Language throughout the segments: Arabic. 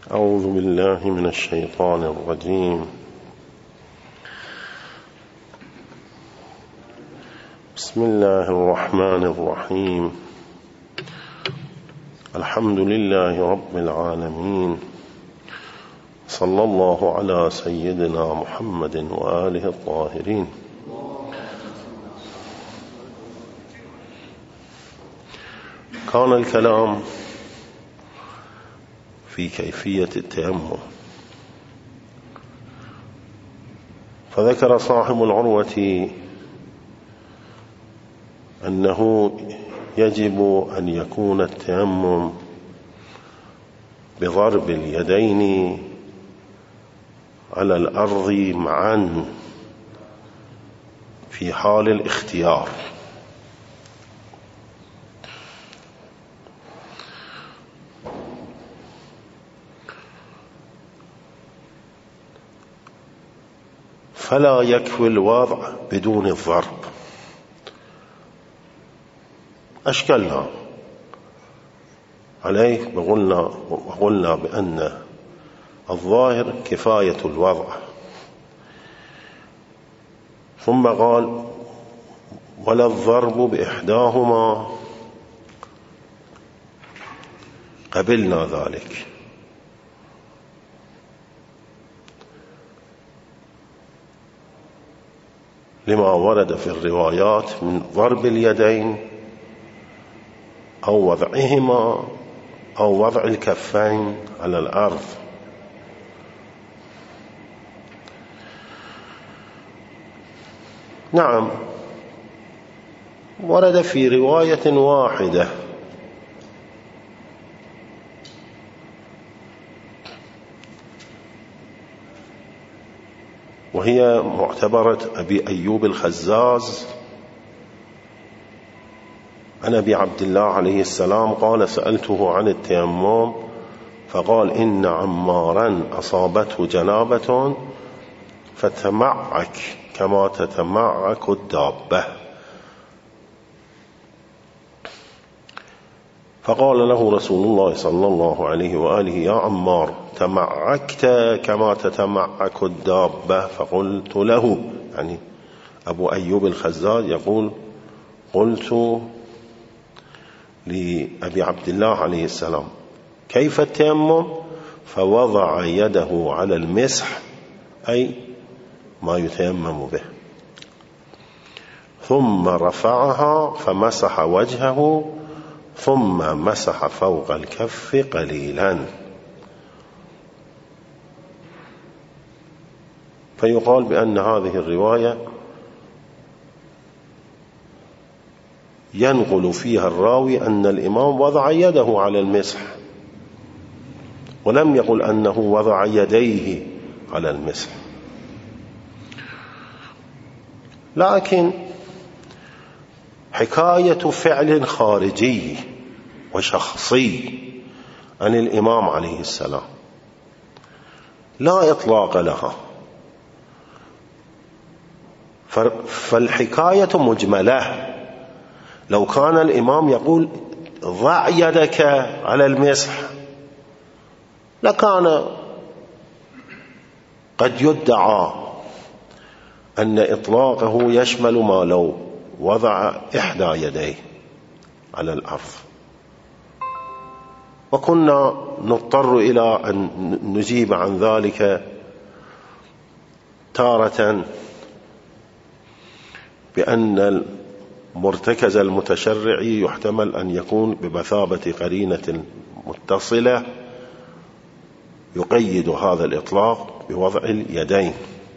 أعوذ بالله من الشيطان الرجيم. بسم الله الرحمن الرحيم. الحمد لله رب العالمين، صلى الله على سيدنا محمد وآله الطاهرين. كان الكلام في كيفية التيمم، فذكر صاحب العروة أنه يجب أن يكون التيمم بضرب اليدين على الأرض معا في حال الاختيار، فلا يكفي الوضع بدون الضرب. أشكلنا عليه وقلنا بأن الظاهر كفاية الوضع، ثم قال ولا الضرب بإحداهما، قبلنا ذلك، لما ورد في الروايات من ضرب اليدين أو وضعهما أو وضع الكفين على الأرض. نعم، ورد في رواية واحدة وهي معتبرة أبي أيوب الخزاز عن أبي عبد الله عليه السلام قال: سألته عن التيمم فقال: إن عمارا أصابته جنابة فتمعك كما تتمعك الدابة. فقال له رسول الله صلى الله عليه وآله: يا عمار، تمعكت كما تتمعك الدابة؟ فقلت له، يعني أبو أيوب الخزاز يقول: قلت لأبي عبد الله عليه السلام: كيف التيمم؟ فوضع يده على المسح، أي ما يتيمم به، ثم رفعها فمسح وجهه، ثم مسح فوق الكف قليلا. فيقال بأن هذه الرواية ينقل فيها الراوي أن الإمام وضع يده على المسح، ولم يقل أنه وضع يديه على المسح. لكن حكاية فعل خارجي وشخصي عن الإمام عليه السلام لا إطلاق لها، فالحكاية مجملة. لو كان الإمام يقول ضع يدك على المسح لكان قد يدعى أن إطلاقه يشمل ما لو وضع إحدى يديه على الأرض، وكنا نضطر إلى أن نجيب عن ذلك تارة بأن المرتكز المتشرعي يحتمل أن يكون بمثابة قرينة متصلة يقيد هذا الإطلاق بوضع اليدين.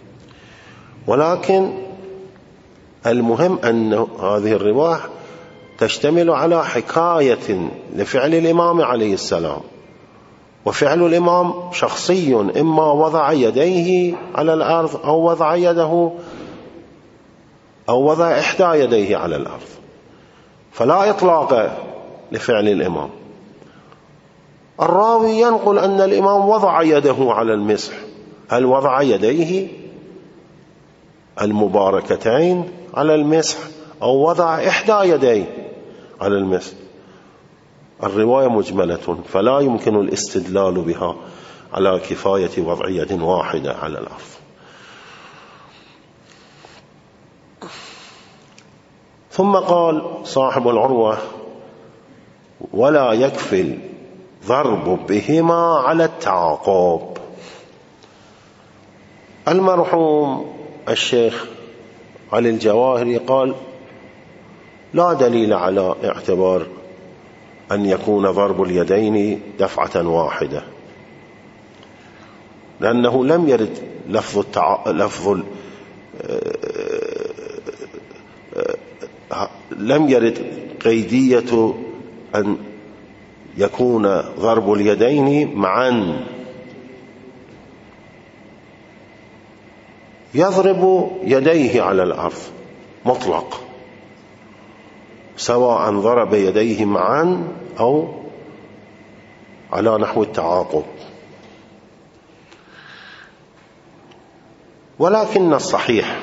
ولكن المهم أن هذه الرواية تشتمل على حكاية لفعل الإمام عليه السلام، وفعل الإمام شخصي، إما وضع يديه على الأرض أو وضع يده أو وضع إحدى يديه على الأرض، فلا إطلاق لفعل الإمام. الراوي ينقل أن الإمام وضع يده على المسح، هل وضع يديه المباركتين على المسح أو وضع إحدى يديه على المسح؟ الرواية مجملة فلا يمكن الاستدلال بها على كفاية وضع يد واحدة على الأرض. ثم قال صاحب العروة: ولا يكفي الضرب بهما على التعاقب. المرحوم الشيخ علي الجواهري قال: لا دليل على اعتبار أن يكون ضرب اليدين دفعة واحدة، لأنه لم يرد لم يرد قيدية أن يكون ضرب اليدين معا. يضرب يديه على الأرض مطلق، سواء ضرب يديه معا أو على نحو التعاقب. ولكن الصحيح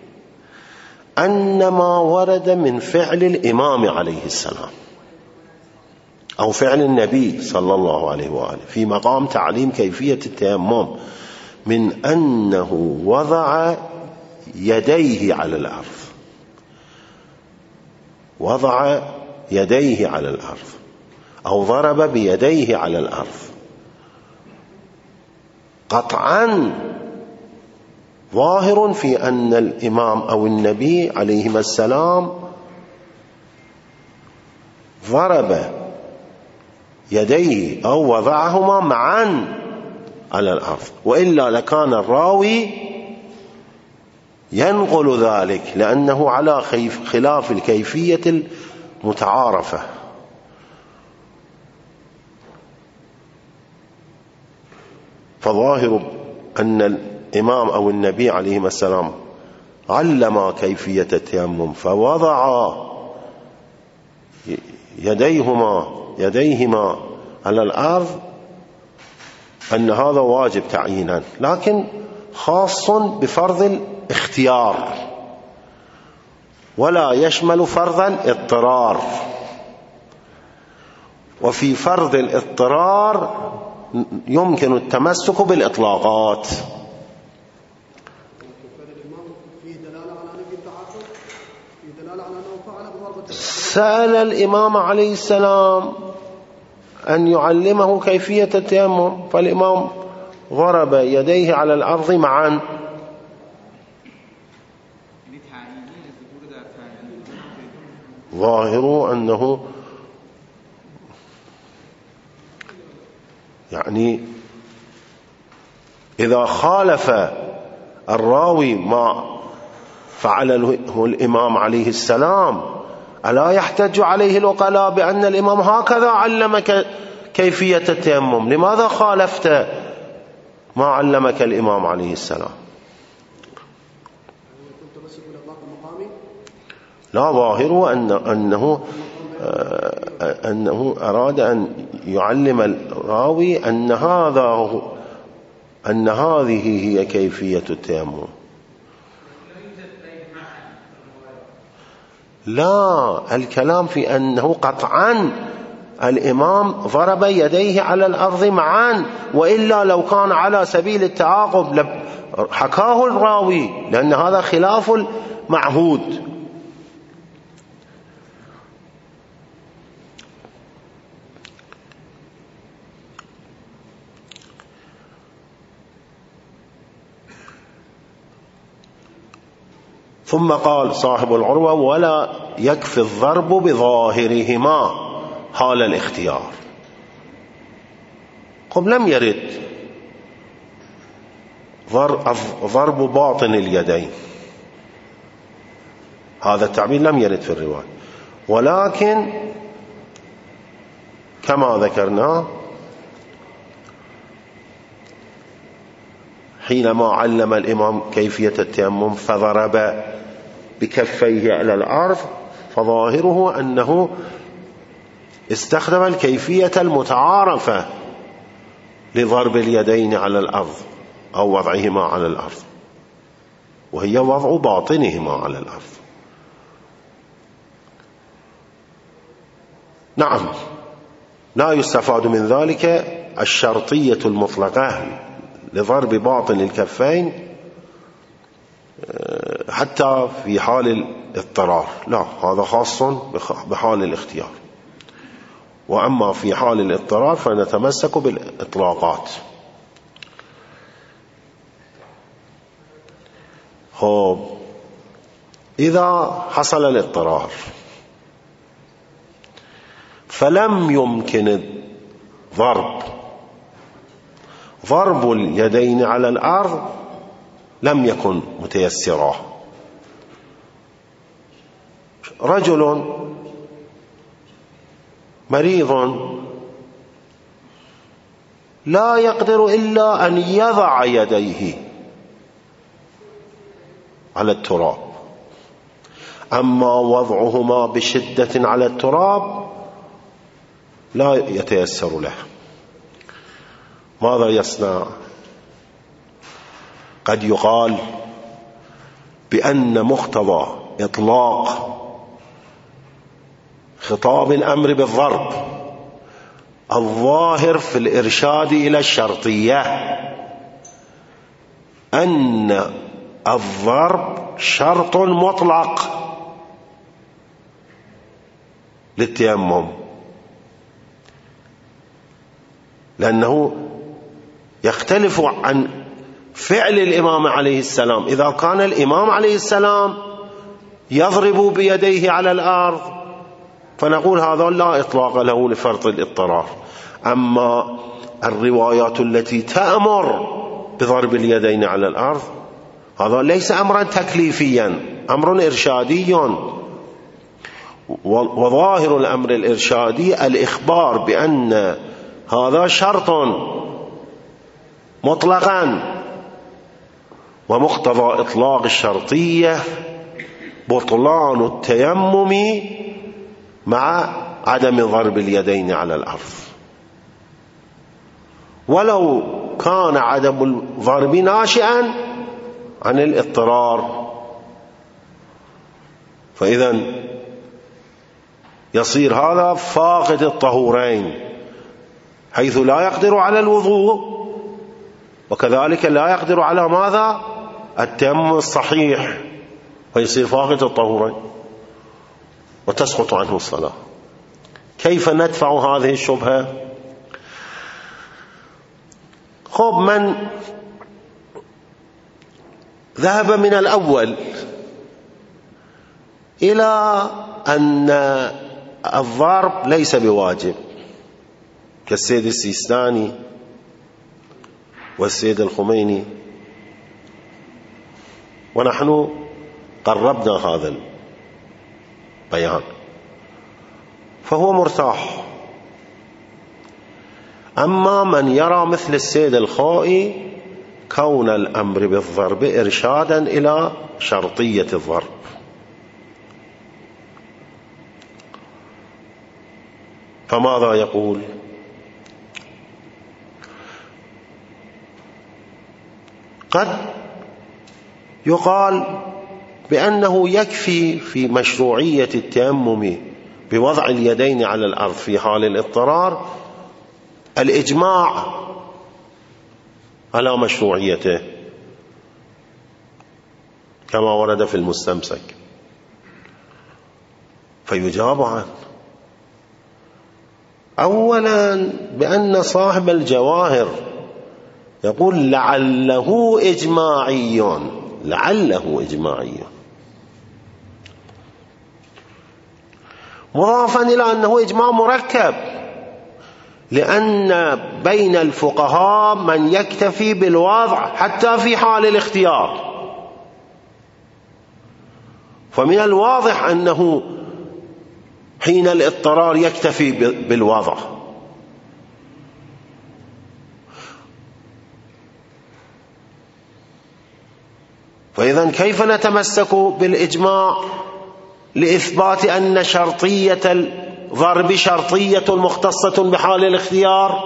أن ما ورد من فعل الإمام عليه السلام أو فعل النبي صلى الله عليه وآله في مقام تعليم كيفية التيمم، من أنه وضع يديه على الأرض، وضع يديه على الأرض أو ضرب بيديه على الأرض، قطعا ظاهر في أن الإمام أو النبي عليهما السلام ضرب يديه أو وضعهما معا على الأرض، وإلا لكان الراوي ينقل ذلك، لأنه على خلاف الكيفية المتعارفة. فظاهر أن الإمام أو النبي عليهما السلام علم كيفية التيمم فوضع يديهما على الأرض، أن هذا واجب تعيينا، لكن خاص بفرض الاختيار ولا يشمل فرض الاضطرار. وفي فرض الاضطرار يمكن التمسك بالإطلاقات. سأل الإمام عليه السلام أن يعلمه كيفية التيمم، فالإمام ضرب يديه على الأرض معا. ظاهر أنه يعني إذا خالف الراوي ما فعله الإمام عليه السلام ألا يحتج عليه الوكلاء بأن الإمام هكذا علمك كيفية التيمم؟ لماذا خالفت ما علمك الإمام عليه السلام؟ لا، ظاهر أنه أراد أن يعلم الراوي أن هذه هي كيفية التيمم. لا، الكلام في أنه قطعا الإمام ضرب يديه على الأرض معا، وإلا لو كان على سبيل التعاقب حكاه الراوي، لأن هذا خلاف المعهود. ثم قال صاحب العروة: ولا يكفي الضرب بظاهرهما حال الاختيار. لم يرد ضرب باطن اليدين، هذا التعبير لم يرد في الرواية، ولكن كما ذكرنا حينما علم الإمام كيفية التيمم فضرب بكفيه على الأرض، فظاهره أنه استخدم الكيفية المتعارفة لضرب اليدين على الأرض أو وضعهما على الأرض، وهي وضع باطنهما على الأرض. نعم، لا يستفاد من ذلك الشرطية المطلقة لضرب باطن الكفين حتى في حال الاضطرار، لا، هذا خاص بحال الاختيار. وأما في حال الاضطرار فنتمسك بالإطلاقات. إذا حصل الاضطرار فلم يمكن ضرب اليدين على الأرض، لم يكن متيسرا. رجل مريض لا يقدر إلا أن يضع يديه على التراب، أما وضعهما بشدة على التراب لا يتيسر له. ماذا يصنع؟ قد يقال بأن مقتضى إطلاق خطاب الأمر بالضرب الظاهر في الإرشاد إلى الشرطية أن الضرب شرط مطلق للتيمم، لأنه يختلف عن فعل الإمام عليه السلام. إذا كان الإمام عليه السلام يضرب بيديه على الأرض فنقول هذا لا إطلاق له لفرط الاضطرار. أما الروايات التي تأمر بضرب اليدين على الأرض هذا ليس أمرا تكليفيا، أمر إرشادي، وظاهر الأمر الإرشادي الإخبار بأن هذا شرط مطلقا، ومقتضى إطلاق الشرطية بطلان التيمم مع عدم ضرب اليدين على الأرض. ولو كان عدم الضرب ناشئا عن الاضطرار فإذا يصير هذا فاقد الطهورين، حيث لا يقدر على الوضوء وكذلك لا يقدر على ماذا؟ التيمم الصحيح، فيصير فاقد الطهورين وتسقط عنه الصلاة. كيف ندفع هذه الشبهة؟ من ذهب من الأول إلى أن الضرب ليس بواجب كالسيد السيستاني والسيد الخميني، ونحن قربنا هذا البيان، فهو مرتاح. أما من يرى مثل السيد الخوئي كون الأمر بالضرب إرشادا إلى شرطية الضرب، فماذا يقول؟ قد يقال بأنه يكفي في مشروعية التيمم بوضع اليدين على الأرض في حال الاضطرار الإجماع على مشروعيته كما ورد في المستمسك، فيجاب عنه أولا بأن صاحب الجواهر يقول لعله إجماعي، مضافا إلى أنه إجماع مركب، لأن بين الفقهاء من يكتفي بالوضع حتى في حال الاختيار، فمن الواضح أنه حين الاضطرار يكتفي بالوضع. فإذا كيف نتمسك بالإجماع لإثبات أن شرطية الضرب شرطية مختصة بحال الاختيار؟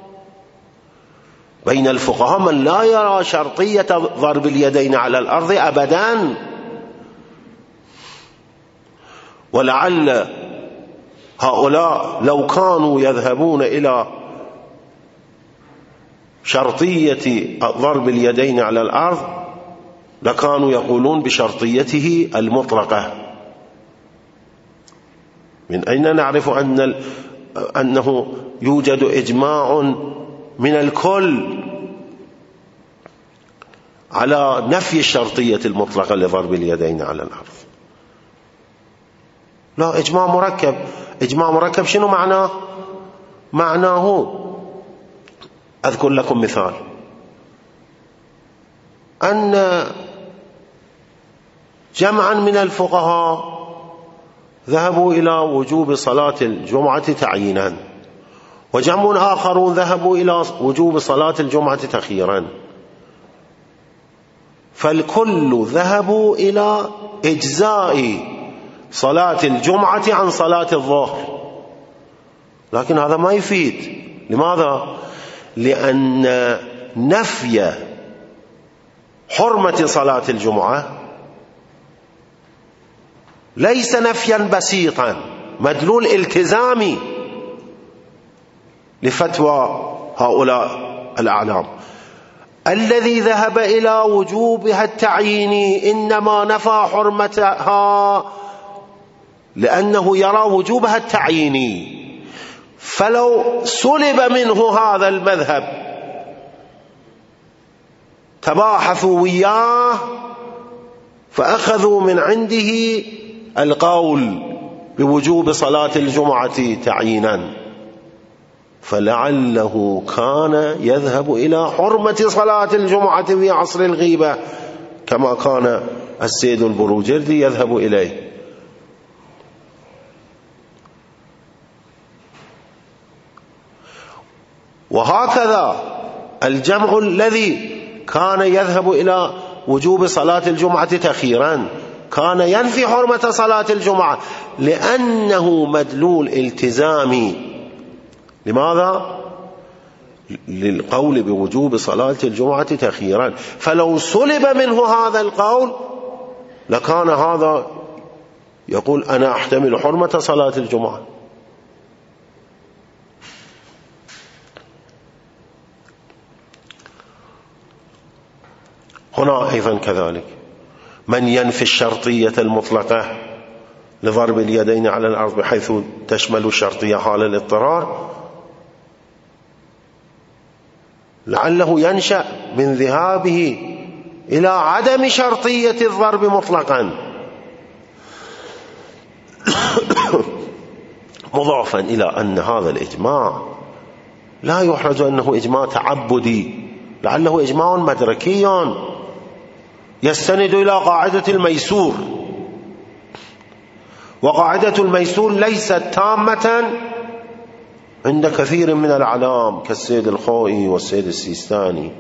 بين الفقهاء من لا يرى شرطية ضرب اليدين على الأرض أبدا، ولعل هؤلاء لو كانوا يذهبون إلى شرطية ضرب اليدين على الأرض لكانوا يقولون بشرطيته المطلقة. من أين نعرف أنه يوجد إجماع من الكل على نفي الشرطية المطلقة لضرب اليدين على الأرض؟ لا، إجماع مركب. إجماع مركب شنو معناه؟ معناه أذكر لكم مثال، أن جمعا من الفقهاء ذهبوا إلى وجوب صلاة الجمعة تعيينا، وجمع آخرون ذهبوا إلى وجوب صلاة الجمعة تخييرا، فالكل ذهبوا إلى إجزاء صلاة الجمعة عن صلاة الظهر. لكن هذا ما يفيد. لماذا؟ لأن نفي حرمة صلاة الجمعة ليس نفيا بسيطا، مدلول التزامي لفتوى هؤلاء الأعلام. الذي ذهب إلى وجوبها التعييني إنما نفى حرمتها لأنه يرى وجوبها التعييني، فلو سلب منه هذا المذهب تباحثوا وياه فأخذوا من عنده القول بوجوب صلاة الجمعة تعيينا، فلعله كان يذهب إلى حرمة صلاة الجمعة في عصر الغيبة كما كان السيد البروجردي يذهب إليه. وهكذا الجمع الذي كان يذهب إلى وجوب صلاة الجمعة تخييرا كان ينفي حرمة صلاة الجمعة لأنه مدلول التزامي. لماذا؟ للقول بوجوب صلاة الجمعة تخييرا. فلو سلب منه هذا القول لكان هذا يقول أنا أحتمل حرمة صلاة الجمعة. هنا أيضا كذلك من ينفي الشرطية المطلقة لضرب اليدين على الأرض بحيث تشمل الشرطية حال الاضطرار لعله ينشأ من ذهابه إلى عدم شرطية الضرب مطلقا، مضافا إلى أن هذا الإجماع لا يحرج أنه إجماع تعبدي، لعله إجماع مدركي يستند إلى قاعدة الميسور، وقاعدة الميسور ليست تامة عند كثير من الأعلام كالسيد الخوئي والسيد السيستاني.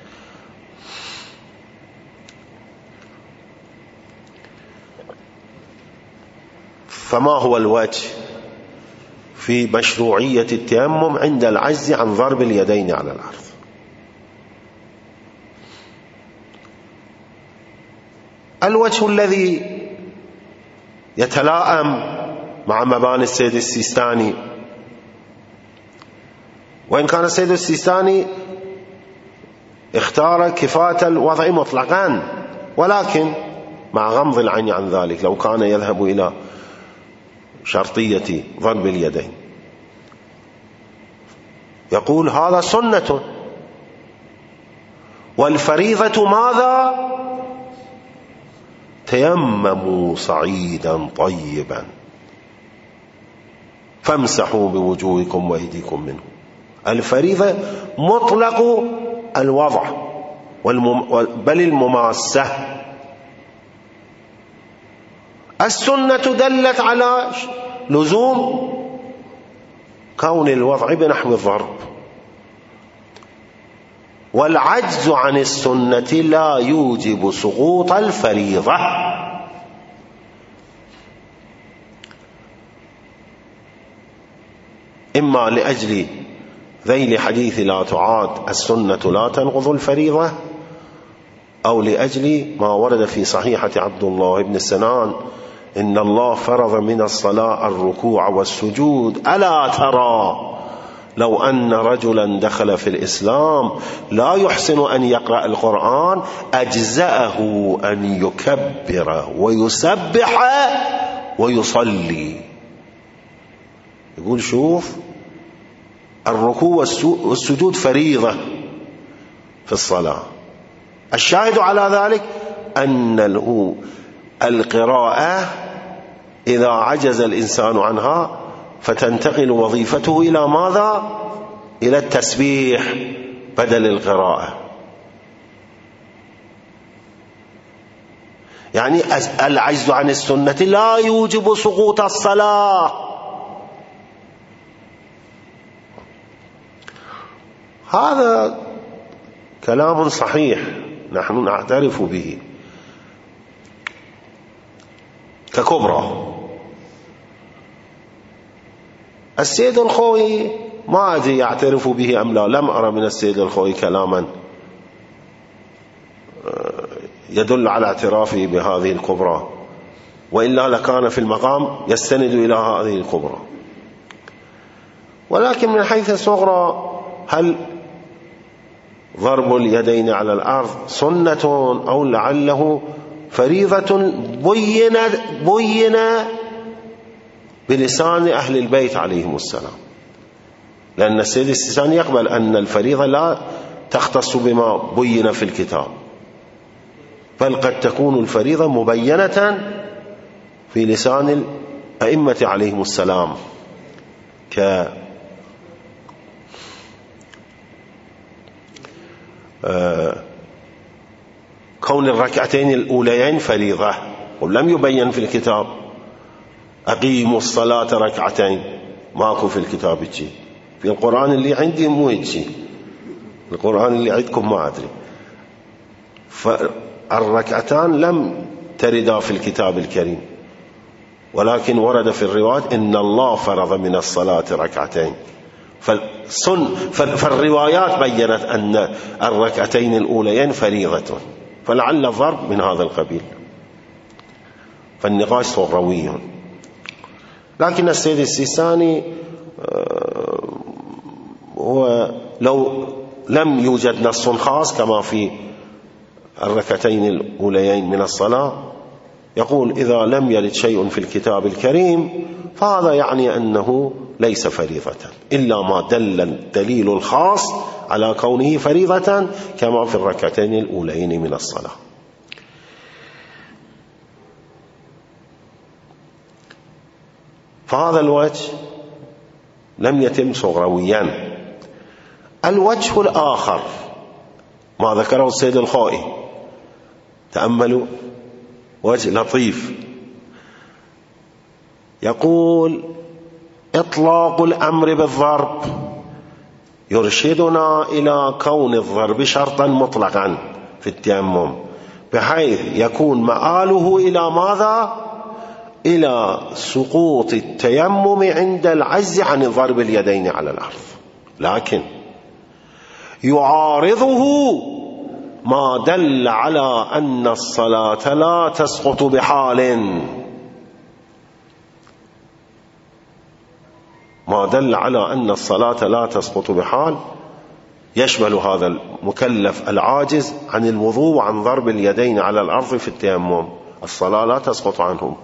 فما هو الوجه في مشروعية التيمم عند العجز عن ضرب اليدين على الأرض؟ الوجه الذي يتلائم مع مباني السيد السيستاني، وإن كان السيد السيستاني اختار كفاية الوضع مطلقا، ولكن مع غمض العين عن ذلك لو كان يذهب إلى شرطية ضرب اليدين يقول هذا سنة، والفريضة ماذا؟ تيمموا صعيدا طيبا فامسحوا بوجوهكم وأيديكم منه. الفريضة مطلق الوضع بل المماسة. السنة دلت على لزوم كون الوضع بنحو الضرب، والعجز عن السنة لا يوجب سقوط الفريضة. إما لأجل ذيل حديث لا تعاد السنة لا تنقض الفريضة، أو لأجل ما ورد في صحيحة عبد الله بن سنان إن الله فرض من الصلاة الركوع والسجود، ألا ترى لو أن رجلا دخل في الإسلام لا يحسن أن يقرأ القرآن أجزأه أن يكبر ويسبح ويصلي. يقول شوف، الركوع والسجود فريضة في الصلاة. الشاهد على ذلك أن القراءة إذا عجز الإنسان عنها فتنتقل وظيفته إلى ماذا؟ إلى التسبيح بدل القراءة. يعني العجز عن السنة لا يوجب سقوط الصلاة. هذا كلام صحيح نحن نعترف به ككبرى. السيد الخوئي ما أدري يعترف به أم لا، لم أرى من السيد الخوئي كلاما يدل على اعترافه بهذه الكبرى، وإلا لكان في المقام يستند إلى هذه الكبرى. ولكن من حيث الصغرى، هل ضرب اليدين على الأرض سنة أو لعله فريضة بين بلسان أهل البيت عليهم السلام؟ لأن السيد السيستاني يقبل أن الفريضة لا تختص بما بين في الكتاب، بل قد تكون الفريضة مبينة في لسان الأئمة عليهم السلام، كون الركعتين الأوليين فريضة ولم يبين في الكتاب. أقيموا الصلاة ركعتين، ماكو في الكتاب يجي، في القرآن اللي عندي مو يجي، القرآن اللي عندكم ما أدري. فالركعتان لم تردا في الكتاب الكريم، ولكن ورد في الروايات إن الله فرض من الصلاة ركعتين. فالروايات بيّنت أن الركعتين الأوليين فريضة، فلعل الضرب من هذا القبيل. فالنقاش صغروي. لكن السيد السيستاني هو لو لم يوجد نص خاص كما في الركعتين الأوليين من الصلاة، يقول إذا لم يرد شيء في الكتاب الكريم فهذا يعني أنه ليس فريضة، إلا ما دل الدليل الخاص على كونه فريضة كما في الركعتين الأولين من الصلاة. فهذا الوجه لم يتم صغرويا. الوجه الآخر ما ذكره السيد الخوئي، تأملوا وجه لطيف، يقول إطلاق الأمر بالضرب يرشدنا إلى كون الضرب شرطا مطلقا في التيمم، بحيث يكون مآله إلى ماذا؟ إلى سقوط التيمم عند العجز عن ضرب اليدين على الأرض. لكن يعارضه ما دل على أن الصلاة لا تسقط بحال، ما دل على أن الصلاة لا تسقط بحال يشمل هذا المكلف العاجز عن الوضوء وعن ضرب اليدين على الأرض في التيمم، الصلاة لا تسقط عنهم.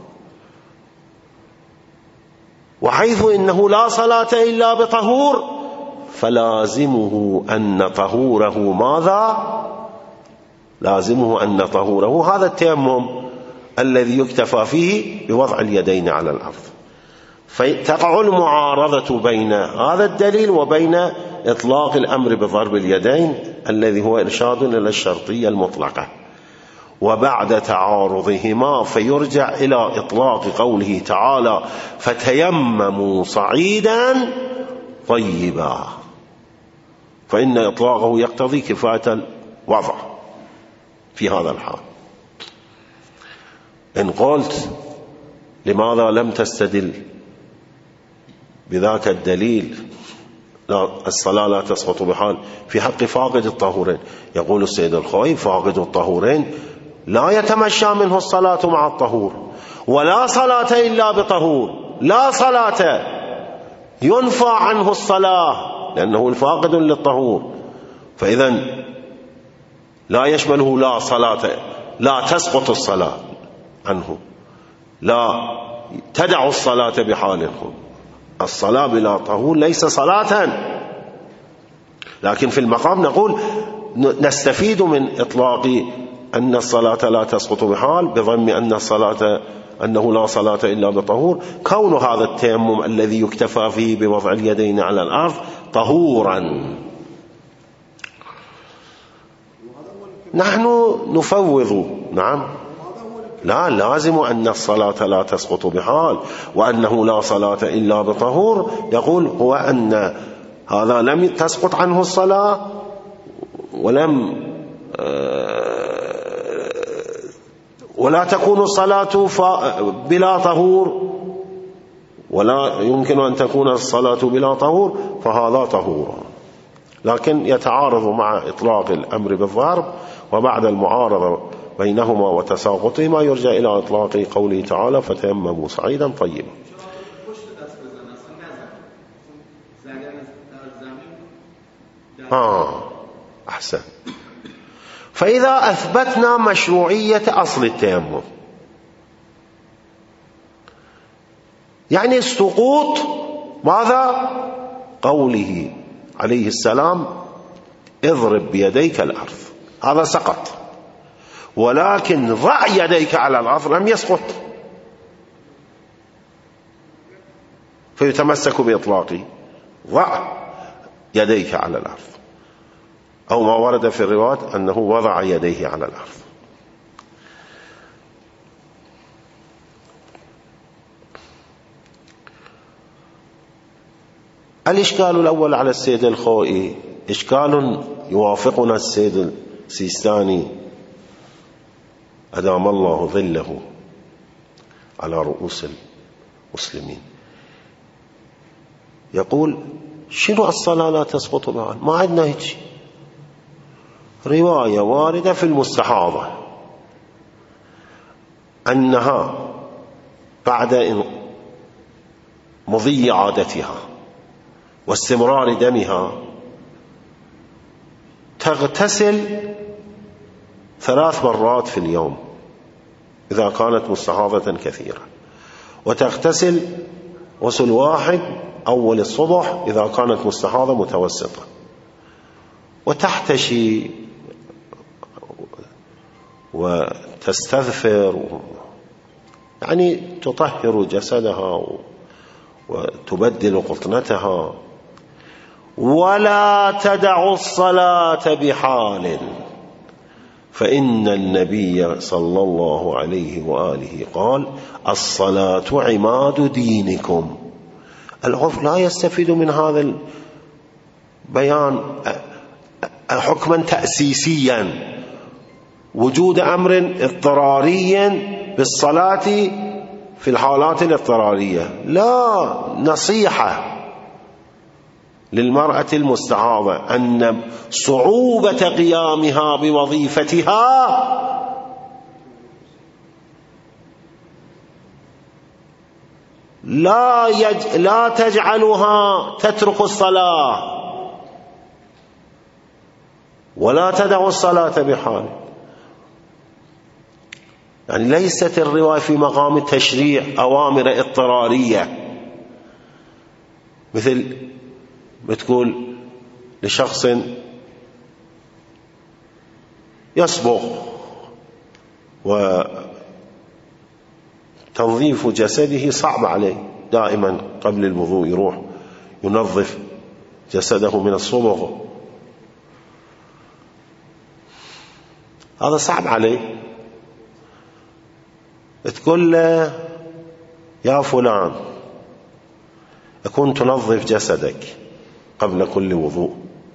وحيث إنه لا صلاة إلا بطهور فلازمه أن طهوره ماذا؟ لازمه أن طهوره هذا التيمم الذي يكتفى فيه بوضع اليدين على الأرض. فتقع المعارضة بين هذا الدليل وبين إطلاق الأمر بضرب اليدين الذي هو إرشاد إلى الشرطية المطلقة. وبعد تعارضهما فيرجع إلى إطلاق قوله تعالى فتيمموا صعيدا طيبا، فإن إطلاقه يقتضي كفاية الوضع في هذا الحال. إن قلت لماذا لم تستدل بذاك الدليل لا الصلاة لا تسقط بحال في حق فاقد الطهورين، يقول السيد الخوئي فاقد الطهورين لا يتمشى منه الصلاة مع الطهور، ولا صلاة إلا بطهور، لا صلاة، ينفى عنه الصلاة لأنه الفاقد للطهور، فإذا لا يشمله لا صلاة، لا تسقط الصلاة عنه، لا تدع الصلاة بحال. الصلاة بلا طهور ليس صلاة. لكن في المقام نقول نستفيد من إطلاق أن الصلاة لا تسقط بحال بضم أن الصلاة أنه لا صلاة إلا بطهور، كون هذا التيمم الذي يكتفى فيه بوضع اليدين على الأرض طهورا. نحن نفوض، نعم، لا، لازم أن الصلاة لا تسقط بحال وأنه لا صلاة إلا بطهور. يقول هو أن هذا لم تسقط عنه الصلاة ولا تكون الصلاة بلا طهور، ولا يمكن أن تكون الصلاة بلا طهور، فهذا طهور. لكن يتعارض مع إطلاق الأمر بالضرب، وبعد المعارضة بينهما وتساقطهما يرجع إلى إطلاق قوله تعالى فتيمموا صعيدا طيبا. أحسن. فإذا أثبتنا مشروعية أصل التيمم، يعني السقوط ماذا؟ قوله عليه السلام اضرب بيديك الأرض، هذا سقط، ولكن ضع يديك على الأرض لم يسقط، فيتمسك بإطلاقه ضع يديك على الأرض، أو ما ورد في الروايات أنه وضع يديه على الأرض. الإشكال الأول على السيد الخوئي إشكال يوافقنا السيد السيستاني أدام الله ظله على رؤوس المسلمين. يقول شنو الصلاة لا تسقط بها؟ ما عندنا هيك رواية واردة في المستحاضة أنها بعد مضي عادتها واستمرار دمها تغتسل 3 مرات في اليوم إذا كانت مستحاضة كثيرة، وتغتسل غسل واحد أول الصبح إذا كانت مستحاضة متوسطة، وتحتشي وتستغفر، يعني تطهر جسدها وتبدل قطنتها، ولا تدع الصلاة بحال، فإن النبي صلى الله عليه وآله قال الصلاة عماد دينكم. العرف لا يستفيد من هذا البيان حكما تأسيسيا وجود أمر اضطراري بالصلاة في الحالات الاضطرارية، لا، نصيحة للمرأة المستحاضة أن صعوبة قيامها بوظيفتها لا تجعلها تترك الصلاة ولا تدع الصلاة بحال. يعني ليست الرواية في مقام تشريع أوامر اضطرارية، مثل بتقول لشخص يصبغ وتنظيف جسده صعب عليه، دائما قبل الوضوء يروح ينظف جسده من الصبغ، هذا صعب عليه، تقول له يا فلان أكون تنظف جسدك قبل كل وضوء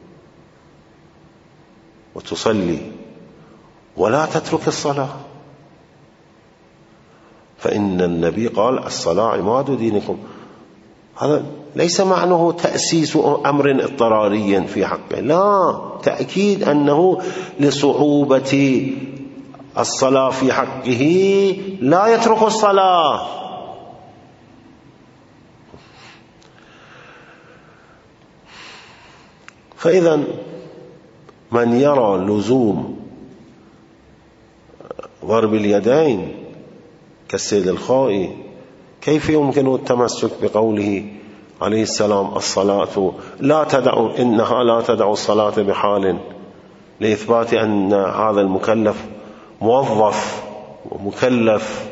وتصلي ولا تترك الصلاة، فإن النبي قال الصلاة عماد دينكم. هذا ليس معناه تأسيس أمر اضطراري في حقه، لا، تأكيد أنه لصعوبة الصلاة في حقه لا يترك الصلاة. فإذا من يرى لزوم ضرب اليدين كالسيد الخوئي، كيف يمكن التمسك بقوله عليه السلام الصلاة إنها لا تدع الصلاة بحال، لإثبات أن هذا المكلف موظف ومكلف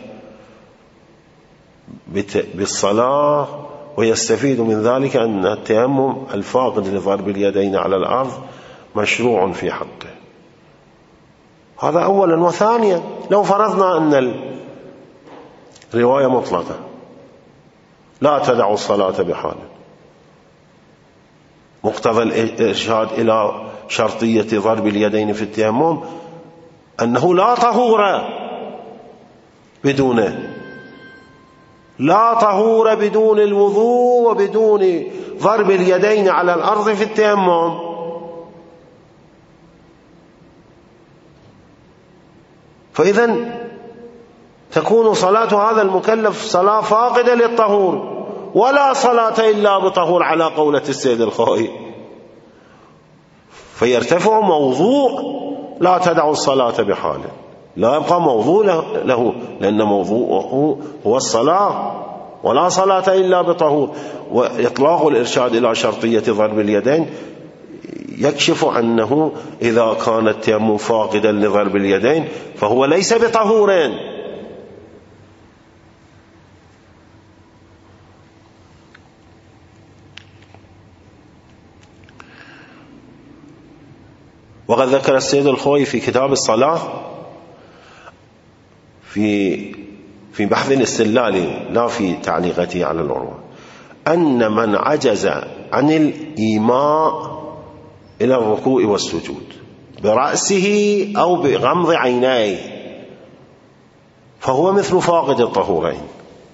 بالصلاة، ويستفيد من ذلك أن التيمم الفاقد لضرب اليدين على الأرض مشروع في حقه. هذا أولا. وثانيا، لو فرضنا أن الرواية مطلقة لا تدع الصلاة بحال، مقتضى الإرشاد إلى شرطية ضرب اليدين في التيمم أنه لا طهور بدونه، لا طهور بدون الوضوء وبدون ضرب اليدين على الأرض في التيمم. فإذن تكون صلاة هذا المكلف صلاة فاقدة للطهور، ولا صلاة إلا بطهور على قولة السيد الخوئي، فيرتفع موضوع لا تدع الصلاة بحال، لا يبقى موضوع له، لأن موضوعه هو الصلاة، ولا صلاة إلا بطهور. وإطلاق الإرشاد إلى شرطية ضرب اليدين يكشف أنه إذا كان التيمم فاقدا لضرب اليدين فهو ليس بطهورين. وقد ذكر السيد الخوئي في كتاب الصلاة في بحث الاستدلال لا في تعليقته على العروة، أن من عجز عن الإيماء إلى الركوع والسجود برأسه أو بغمض عينيه فهو مثل فاقد الطهورين،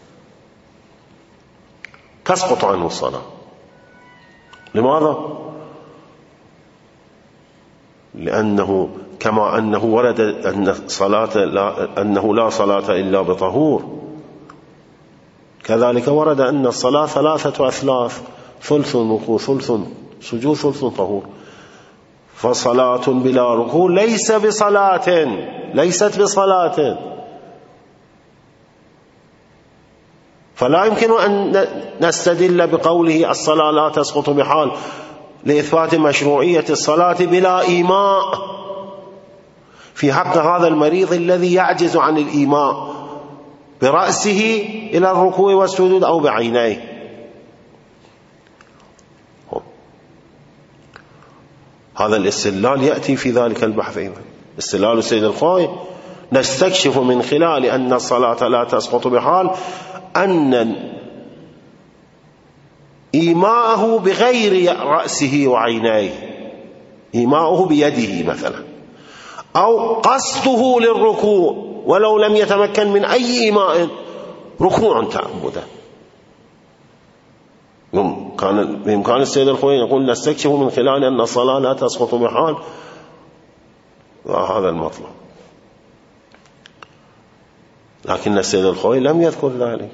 تسقط عنه الصلاة. لماذا؟ لأنه كما أنه ورد أنه لا صلاة إلا بطهور، كذلك ورد أن الصلاة 3 أثلاث: ثلث ركوع، ثلث سجود، ثلث طهور. فصلاة بلا ركوع ليست بصلاة. فلا يمكن أن نستدل بقوله الصلاة لا تسقط بحال لإثبات مشروعية الصلاة بلا إيماء في حق هذا المريض الذي يعجز عن الإيماء برأسه إلى الركوع والسجود أو بعينيه. هذا الاستدلال يأتي في ذلك البحث أيضا، استدلال السيد الخوئي: نستكشف من خلال أن الصلاة لا تسقط بحال أن إيماءه بغير رأسه وعينيه، إيماؤه بيده مثلا، أو قصده للركوع ولو لم يتمكن من أي إيماء، ركوع تعبدا. بإمكان السيد الخوئي يقول نستكشف من خلال أن الصلاة لا تسقط بحال هذا المطلب، لكن السيد الخوئي لم يذكر ذلك.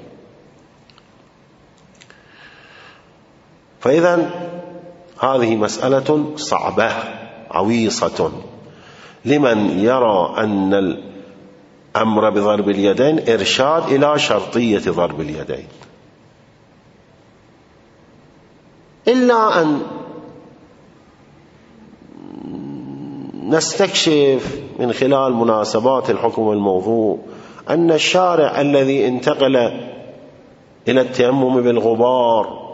فإذا هذه مسألة صعبة عويصة لمن يرى أن الأمر بضرب اليدين إرشاد إلى شرطية ضرب اليدين، إلا أن نستكشف من خلال مناسبات الحكم الموضوع أن الشارع الذي انتقل إلى التيمم بالغبار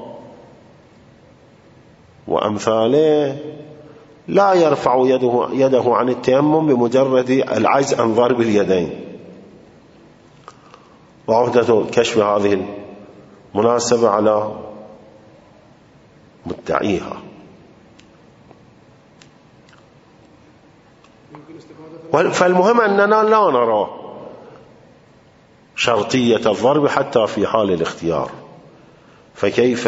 وأمثاله لا يرفع يده عن التيمم بمجرد العجز عن ضرب اليدين. وعهدة كشف هذه المناسبة على مدعيها. فالمهم أننا لا نرى شرطية الضرب حتى في حال الاختيار، فكيف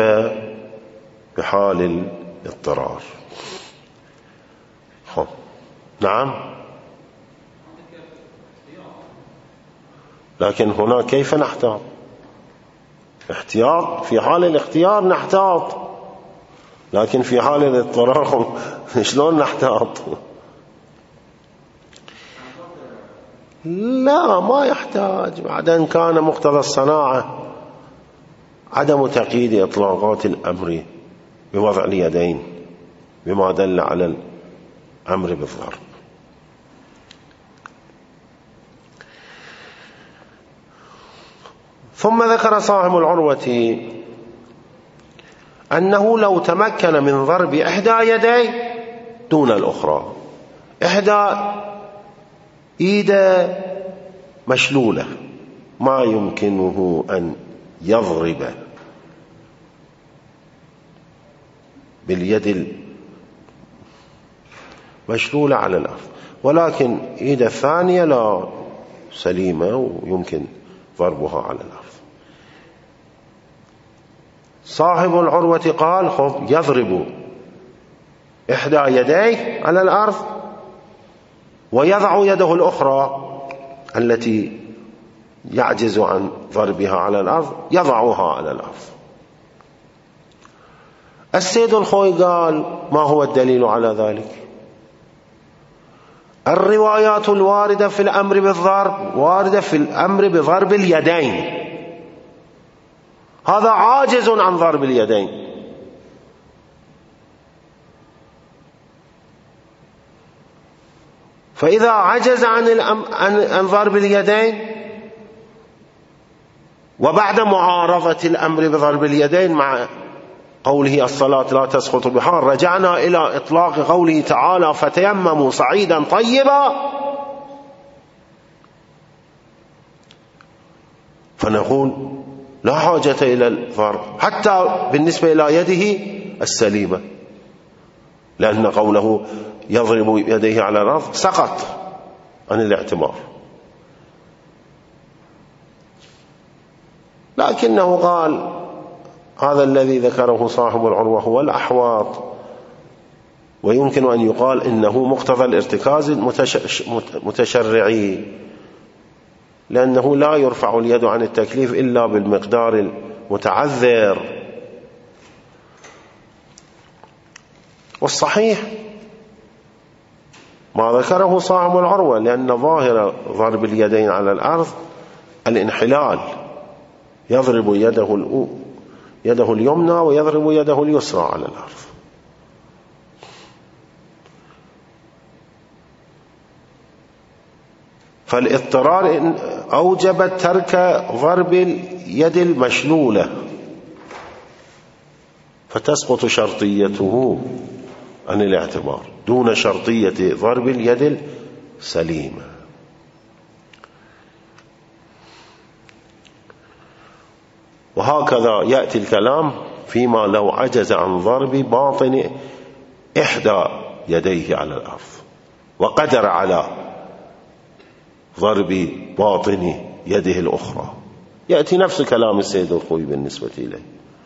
بحال الاضطرار؟ نعم. لكن هنا كيف نحتاط؟ احتياط في حال الاختيار نحتاط، لكن في حال الاضطرار شلون نحتاط؟ لا، ما يحتاج. بعدين كان مقتضى الصناعة عدم تقييد إطلاقات الأمر بوضع اليدين بما دل على الأمر بالضرب. ثم ذكر صاحب العروة أنه لو تمكن من ضرب إحدى يديه دون الأخرى، إحدى إيد مشلولة ما يمكنه أن يضرب باليد المشلولة على الأرض، ولكن إيد الثانية لا، سليمة ويمكن ضربها على الأرض. صاحب العروة قال يضرب إحدى يديه على الأرض ويضع يده الأخرى التي يعجز عن ضربها على الأرض يضعها على الأرض. السيد الخوي قال: ما هو الدليل على ذلك؟ الروايات الواردة في الأمر بالضرب واردة في الأمر بضرب اليدين، هذا عاجز عن ضرب اليدين. فإذا عجز عن ضرب اليدين وبعد معارضة الأمر بضرب اليدين مع قوله الصلاة لا تسقط بحال، رجعنا إلى إطلاق قوله تعالى فتيمموا صعيدا طيبا، فنقول لا حاجة إلى الضرب حتى بالنسبة إلى يده السليمة، لأن قوله يضرب يديه على الأرض سقط عن الاعتبار. لكنه قال هذا الذي ذكره صاحب العروة هو الأحواط، ويمكن أن يقال إنه مقتضى الارتكاز المتشرعي، لأنه لا يرفع اليد عن التكليف إلا بالمقدار المتعذر. والصحيح ما ذكره صاحب العروة، لأن ظاهر ضرب اليدين على الأرض الانحلال، يضرب يده اليمنى ويضرب يده اليسرى على الأرض. فالاضطرار أوجب ترك ضرب اليد المشلولة، فتسقط شرطيته عن الاعتبار دون شرطية ضرب اليد السليمة. وهكذا يأتي الكلام فيما لو عجز عن ضرب باطن إحدى يديه على الأرض وقدر على ضرب باطن يده الأخرى، يأتي نفس كلام السيد الخوي بالنسبة إليه.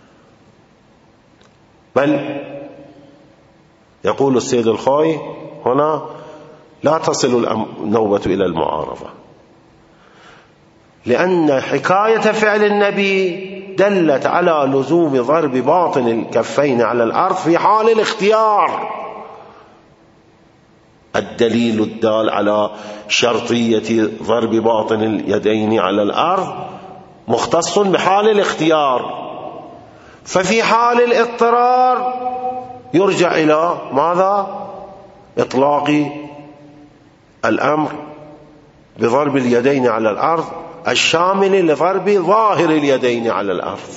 بل يقول السيد الخوي هنا لا تصل النوبة إلى المعارضة، لأن حكاية فعل النبي دلت على لزوم ضرب باطن الكفين على الأرض في حال الاختيار. الدليل الدال على شرطية ضرب باطن اليدين على الأرض مختص بحال الاختيار، ففي حال الاضطرار يرجع إلى ماذا؟ إطلاق الأمر بضرب اليدين على الأرض الشامل لضرب ظاهر اليدين على الأرض،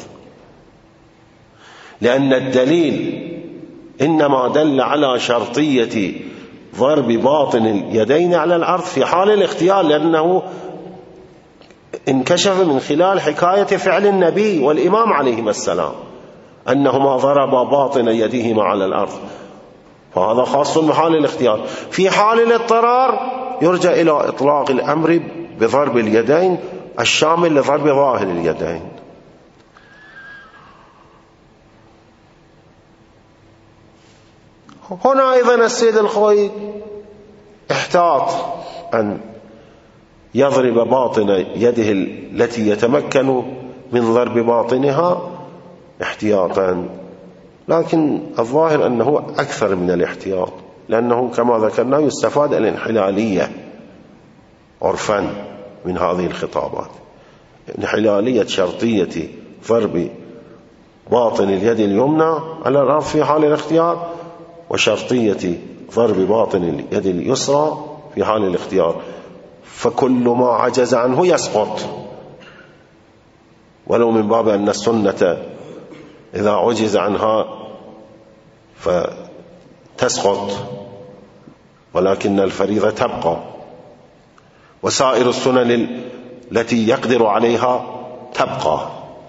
لأن الدليل إنما دل على شرطية ضرب باطن اليدين على الأرض في حال الاختيار، لأنه انكشف من خلال حكاية فعل النبي والإمام عليهما السلام أنهما ضربا باطن يديهما على الأرض، فهذا خاص بحال الاختيار. في حال الاضطرار يرجع إلى إطلاق الأمر بضرب اليدين الشامل لضرب ظاهر اليدين. هنا أيضا السيد الخوي احتاط أن يضرب باطن يده التي يتمكن من ضرب باطنها احتياطا، لكن الظاهر أنه أكثر من الاحتياط، لأنه كما ذكرنا يستفاد الانحلالية عرفا من هذه الخطابات، انحلالية شرطية ضرب باطن اليد اليمنى على الأرض في حال الاختيار، وشرطية ضرب باطن اليد اليسرى في حال الاختيار، فكل ما عجز عنه يسقط، ولو من باب أن السنة إذا عجز عنها فتسقط، ولكن الفريضة تبقى، وسائر السنن التي يقدر عليها تبقى.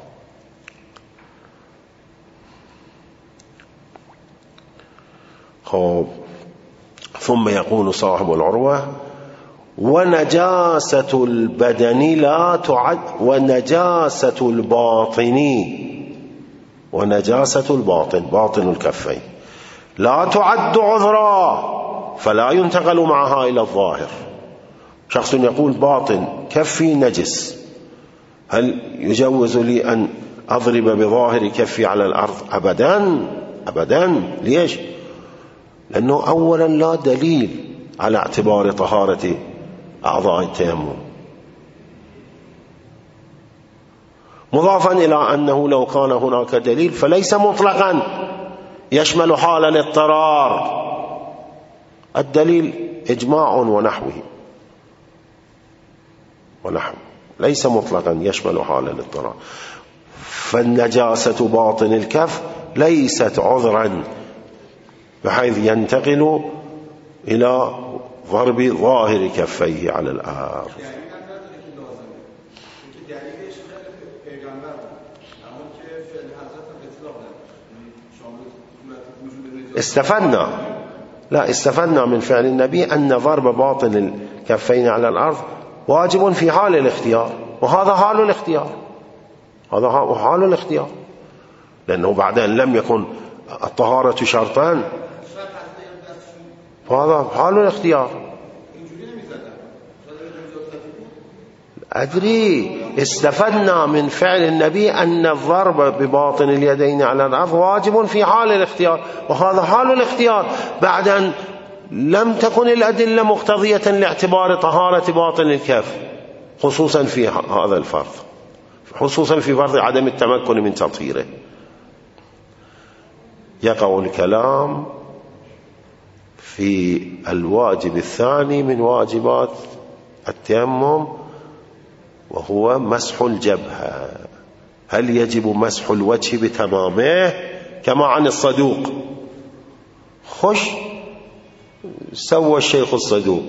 ثم يقول صاحب العروة: ونجاسة البدن لا تعد، ونجاسة الباطن باطن الكفين لا تعد عذرا، فلا ينتقل معها إلى الظاهر. شخص يقول باطن كفي نجس، هل يجوز لي أن أضرب بظاهر كفي على الأرض؟ أبدا. ليش؟ لأنه أولا لا دليل على اعتبار طهارة أعضاء التيمم، مضافا إلى أنه لو كان هناك دليل فليس مطلقا يشمل حال الاضطرار، الدليل إجماع ونحوه ليس مطلقا يشمل حال الاضطرار. فالنجاسة باطن الكف ليست عذرا بحيث ينتقل إلى ضرب ظاهر كفيه على الأرض. استفدنا من فعل النبي أن ضرب باطن الكفين على الأرض واجب في حال الاختيار، وهذا حال الاختيار، لأنه بعد أن لم يكن الطهارة شرطان، وهذا حال الاختيار. أدري، استفدنا من فعل النبي أن الضرب بباطن اليدين على الأرض واجب في حال الاختيار، وهذا حال الاختيار بعد أن لم تكن الأدلة مقتضية لاعتبار طهارة باطن الكف، خصوصا في هذا الفرض، خصوصا في فرض عدم التمكن من تطهيره. يقع الكلام في الواجب الثاني من واجبات التيمم، وهو مسح الجبهة. هل يجب مسح الوجه بتمامه كما عن الصدوق؟ سوى الشيخ الصدوق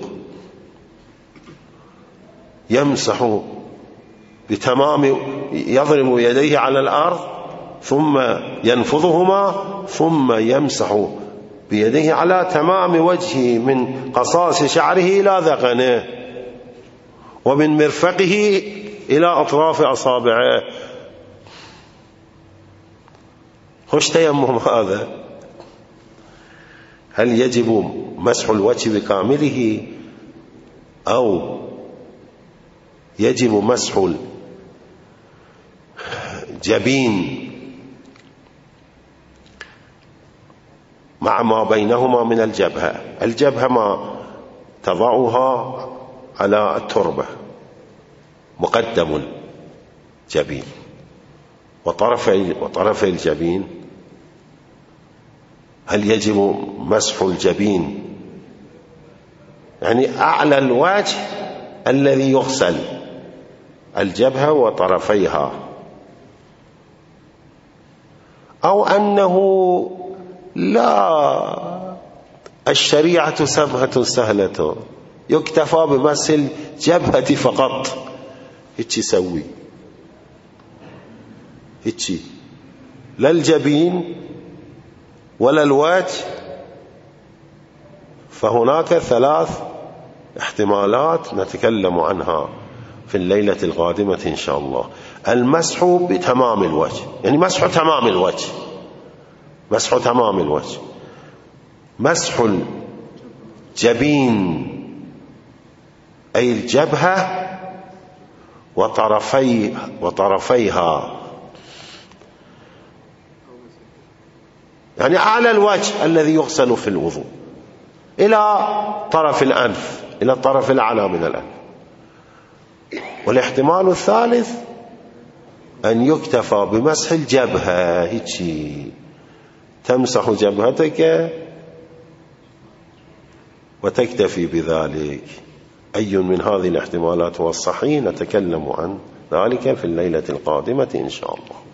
يمسح بتمام، يضرب يديه على الأرض ثم ينفضهما، ثم يمسح بيديه على تمام وجهه من قصاص شعره إلى ذقنه، ومن مرفقه إلى أطراف أصابعه. تيمم هذا. هل يجب مسح الوجه بكامله أو يجب مسح الجبين مع ما بينهما من الجبهة ما تضعها على التربة مقدم الجبين، وطرفي الجبين، هل يجب مسح الجبين يعني أعلى الوجه الذي يغسل، الجبهة وطرفيها، أو أنه لا، الشريعة سمحة سهلة، يكتفى بمسح الجبهة فقط، هيك يسوي، هيك، لا الجبين ولا الوجه. فهناك 3 احتمالات نتكلم عنها في الليلة القادمة إن شاء الله. المسح بتمام الوجه، يعني مسح تمام الوجه، مسح الجبين أي الجبهة وطرفيها، يعني أعلى الوجه الذي يغسل في الوضوء إلى طرف الأنف، إلى الطرف الأعلى من الأنف. والاحتمال الثالث أن يكتفى بمسح الجبهة، هيك تمسح جبهتك وتكتفي بذلك. أي من هذه الاحتمالات هو الصحيح؟ نتكلم عن ذلك في الليلة القادمة إن شاء الله.